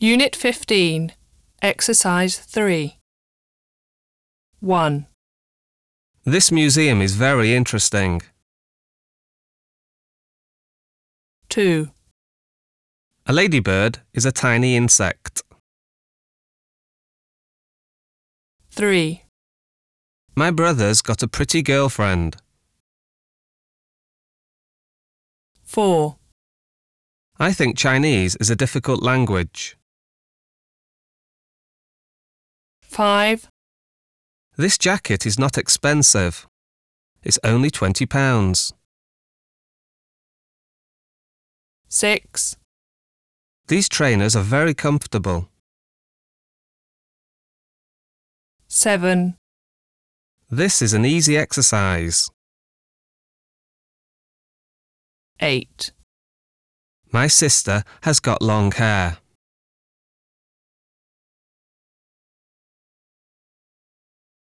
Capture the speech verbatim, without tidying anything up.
Unit fifteen, Exercise three. one. This museum is very interesting. two. A ladybird is a tiny insect. three. My brother's got a pretty girlfriend. four. I think Chinese is a difficult language. five. This jacket is not expensive. It's only twenty pounds. six. These trainers are very comfortable. seven. This is an easy exercise. eight. My sister has got long hair.